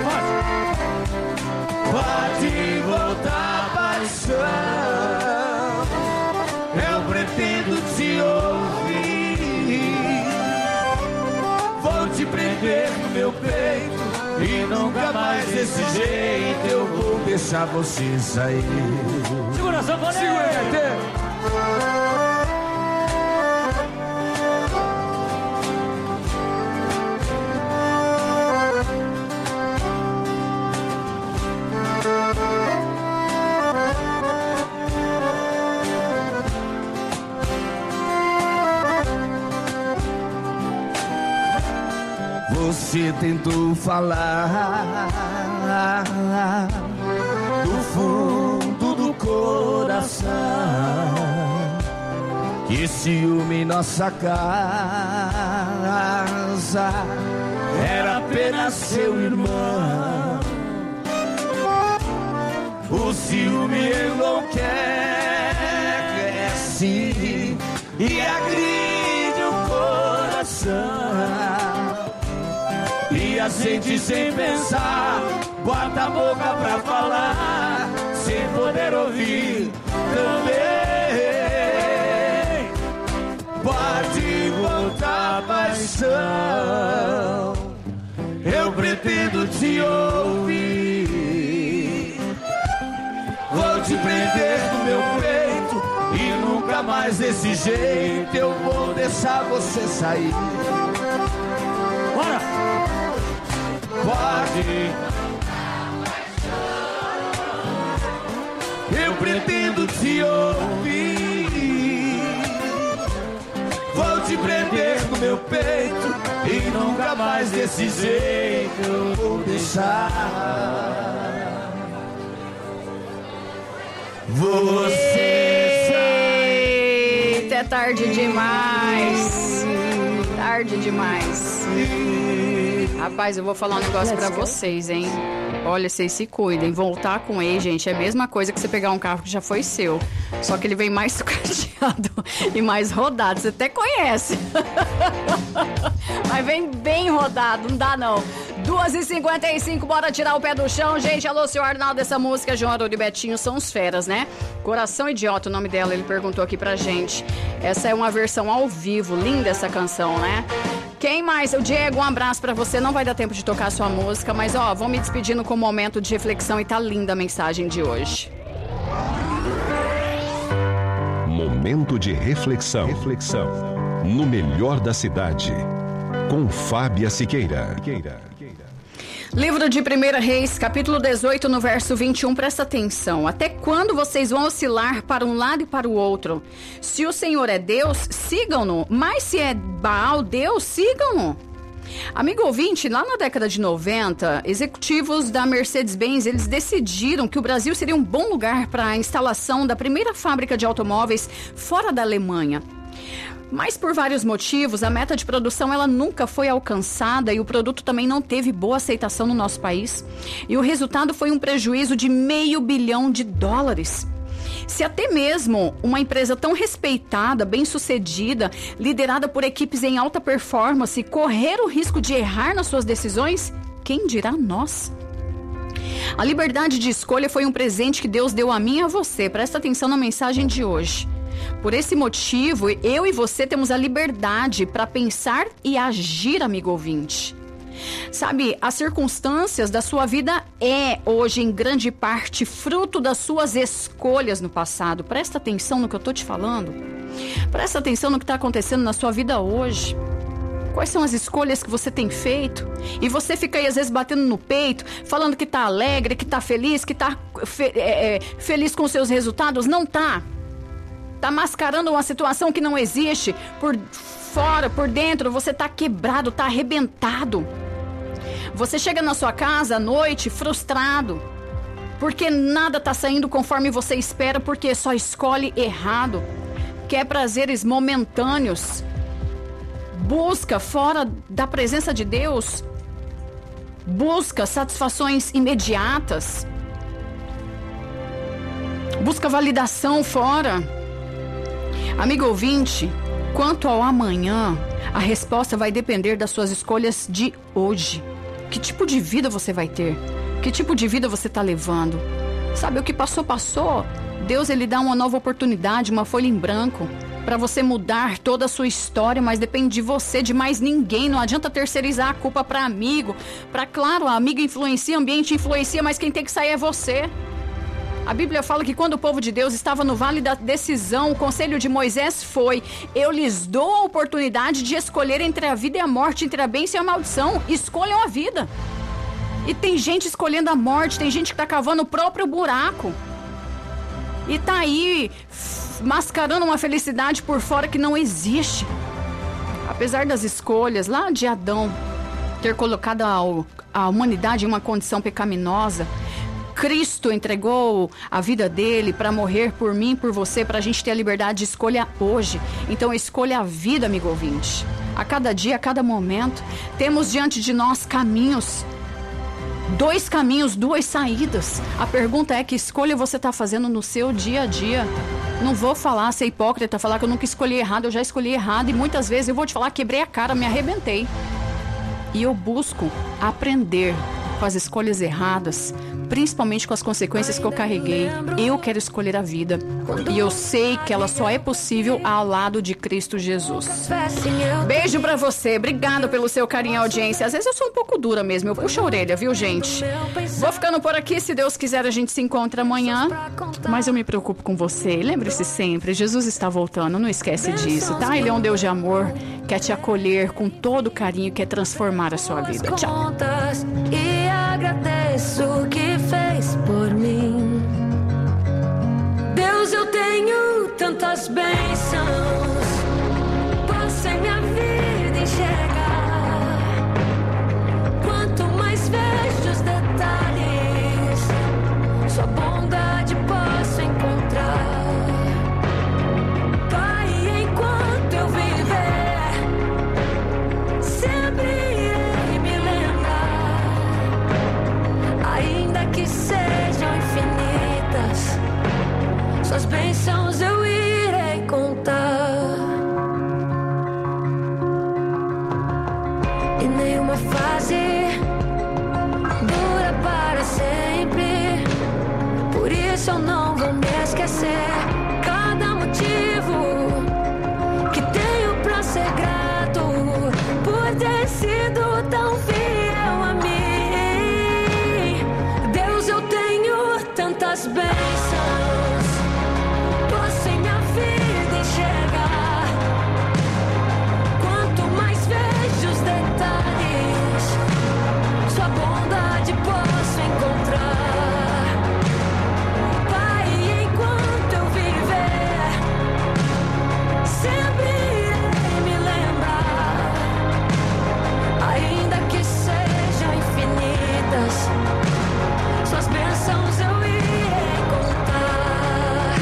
Pode voltar, paixão. Eu pretendo te ouvir. Vou te prender no meu peito e nunca mais desse jeito eu vou deixar você sair. Segura a sanfona. Segura, Caetano. Você tentou falar do fundo do coração que ciúme em nossa casa era apenas seu irmão. O ciúme enlouquece e agride o coração. E a gente sem pensar bota a boca pra falar, sem poder ouvir também. Pode voltar, paixão, eu pretendo te ouvir. Vou te prender no meu peito e nunca mais desse jeito eu vou deixar você sair. Bora! Pode. Eu pretendo te ouvir. Vou te prender no meu peito e nunca mais desse jeito eu vou deixar você sair. Eita, é tarde demais. Tarde demais. Rapaz, eu vou falar um negócio pra vocês, hein? Olha, vocês se cuidem. Voltar com ele, gente, é a mesma coisa que você pegar um carro que já foi seu. Só que ele vem mais sucateado e mais rodado. Você até conhece. Mas vem bem rodado, não dá não. 2h55, bora tirar o pé do chão, gente. Alô, senhor Arnaldo, essa música, João Haroldo e Betinho são os feras, né? Coração Idiota, o nome dela, ele perguntou aqui pra gente. Essa é uma versão ao vivo, linda essa canção, né? Quem mais? O Diego, um abraço pra você. Não vai dar tempo de tocar a sua música, mas ó, vou me despedindo com um momento de reflexão e tá linda a mensagem de hoje. Momento de reflexão. No melhor da cidade. Com Fábia Siqueira. Livro de 1 Reis, capítulo 18, no verso 21, presta atenção. Até quando vocês vão oscilar para um lado e para o outro? Se o Senhor é Deus, sigam-no. Mas se é Baal, Deus, sigam-no. Amigo ouvinte, lá na década de 90, executivos da Mercedes-Benz, eles decidiram que o Brasil seria um bom lugar para a instalação da primeira fábrica de automóveis fora da Alemanha. Mas por vários motivos, a meta de produção ela nunca foi alcançada e o produto também não teve boa aceitação no nosso país. E o resultado foi um prejuízo de $500 milhão. Se até mesmo uma empresa tão respeitada, bem-sucedida, liderada por equipes em alta performance, correr o risco de errar nas suas decisões, quem dirá nós? A liberdade de escolha foi um presente que Deus deu a mim e a você. Presta atenção na mensagem de hoje. Por esse motivo, eu e você temos a liberdade para pensar e agir, amigo ouvinte. Sabe, as circunstâncias da sua vida hoje, em grande parte, fruto das suas escolhas no passado. Presta atenção no que eu tô te falando. Presta atenção no que está acontecendo na sua vida hoje. Quais são as escolhas que você tem feito? E você fica aí, às vezes, batendo no peito, falando que tá alegre, que tá feliz, que tá feliz com seus resultados. Não tá. Tá mascarando uma situação que não existe. Por fora, por dentro, você tá quebrado, tá arrebentado. Você chega na sua casa à noite frustrado, porque nada tá saindo conforme você espera, porque só escolhe errado. Quer prazeres momentâneos. Busca fora da presença de Deus. Busca satisfações imediatas. Busca validação fora. Amigo ouvinte, quanto ao amanhã, a resposta vai depender das suas escolhas de hoje. Que tipo de vida você vai ter? Que tipo de vida você está levando? Sabe, o que passou, passou. Deus, ele dá uma nova oportunidade, uma folha em branco, para você mudar toda a sua história, mas depende de você, de mais ninguém. Não adianta terceirizar a culpa para amigo. Claro, a amiga influencia, o ambiente influencia, mas quem tem que sair é você. A Bíblia fala que quando o povo de Deus estava no vale da decisão, o conselho de Moisés foi: eu lhes dou a oportunidade de escolher entre a vida e a morte, entre a bênção e a maldição. Escolham a vida. E tem gente escolhendo a morte, tem gente que está cavando o próprio buraco. E tá aí mascarando uma felicidade por fora que não existe. Apesar das escolhas lá de Adão, ter colocado a humanidade em uma condição pecaminosa. Cristo entregou a vida dele para morrer por mim, por você, para a gente ter a liberdade de escolha hoje. Então escolha a vida, amigo ouvinte. A cada dia, a cada momento, temos diante de nós caminhos. 2 caminhos, 2 saídas. A pergunta é: que escolha você está fazendo no seu dia a dia? Não vou falar, ser hipócrita, falar que eu nunca escolhi errado. Eu já escolhi errado e muitas vezes eu vou te falar, quebrei a cara, me arrebentei. E eu busco aprender com as escolhas erradas, principalmente com as consequências que eu carreguei. Eu quero escolher a vida. E eu sei que ela só é possível ao lado de Cristo Jesus. Beijo pra você. Obrigada pelo seu carinho e audiência. Às vezes eu sou um pouco dura mesmo. Eu puxo a orelha, viu, gente? Vou ficando por aqui. Se Deus quiser, a gente se encontra amanhã. Mas eu me preocupo com você. E lembre-se sempre, Jesus está voltando. Não esquece disso, tá? Ele é um Deus de amor. Quer te acolher com todo carinho. Quer transformar a sua vida. Tchau. E agradeço o que fez por mim. Deus, eu tenho tantas bênçãos, posso em minha vida enxergar. Quanto mais vejo os detalhes, sua bondade posso encontrar. Pai, enquanto eu viver, sempre irei me lembrar. Ainda que sejam infinitas, suas bênçãos eu irei contar. E nenhuma fase dura para sempre, por isso eu não vou me esquecer. Cada motivo que tenho pra ser grato, por ter sido tão fiel a mim. Deus, eu tenho tantas bênçãos, posso em minha vida enxergar. Quanto mais vejo os detalhes, sua bondade posso encontrar. Pai, enquanto eu viver, sempre irei me lembrar. Ainda que sejam infinitas, suas bênçãos eu irei contar.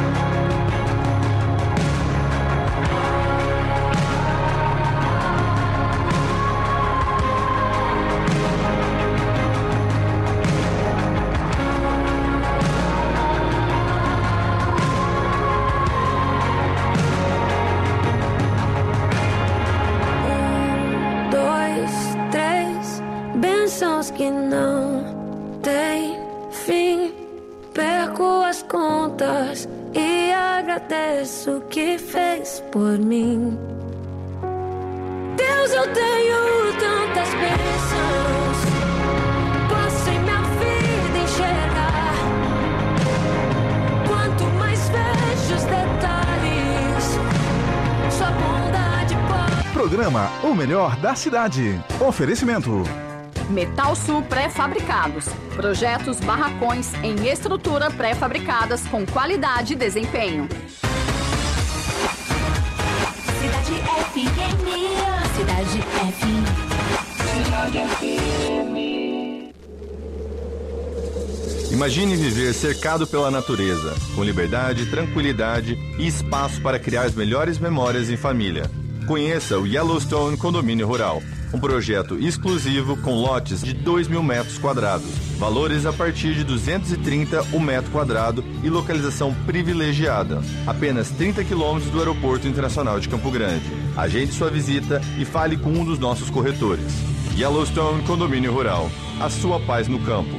Dois, três, bênçãos que não tem fim. Perco as contas e agradeço o que fez por mim. Deus, eu tenho tantas bênçãos, posso em minha vida enxergar. Quanto mais vejo os detalhes, sua bondade pode. Programa O Melhor da Cidade. Oferecimento. Metal Sul Pré-Fabricados. Projetos barracões em estrutura pré-fabricadas com qualidade e desempenho. Cidade FM. Cidade FM. Cidade FM. Imagine viver cercado pela natureza, com liberdade, tranquilidade e espaço para criar as melhores memórias em família. Conheça o Yellowstone Condomínio Rural, um projeto exclusivo com lotes de 2.000 metros quadrados, valores a partir de 230 o metro quadrado e localização privilegiada, apenas 30 quilômetros do Aeroporto Internacional de Campo Grande. Agende sua visita e fale com um dos nossos corretores. Yellowstone Condomínio Rural, a sua paz no campo.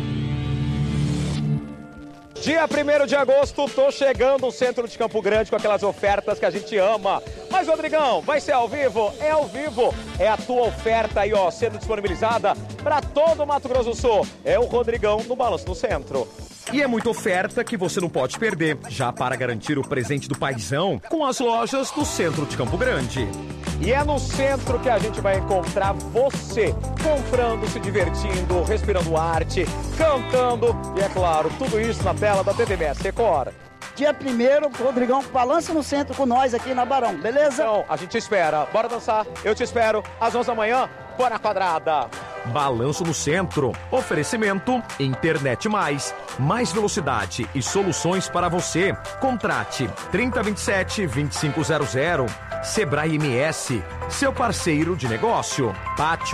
Dia 1º de agosto, tô chegando no centro de Campo Grande com aquelas ofertas que a gente ama. Mas, Rodrigão, vai ser ao vivo? É ao vivo. É a tua oferta aí, ó, sendo disponibilizada para todo o Mato Grosso do Sul. É o Rodrigão no Balanço no Centro. E é muita oferta que você não pode perder, já para garantir o presente do paizão com as lojas do centro de Campo Grande. E é no centro que a gente vai encontrar você, comprando, se divertindo, respirando arte, cantando e, é claro, tudo isso na tela da TVMS Record. dia 1º, Rodrigão, balança no centro com nós aqui na Barão, beleza? Então, a gente espera. Bora dançar. Eu te espero às 11 da manhã. Bora quadrada. Balanço no centro. Oferecimento Internet mais velocidade e soluções para você. Contrate 3027-2500. Sebrae MS, seu parceiro de negócio. Pátio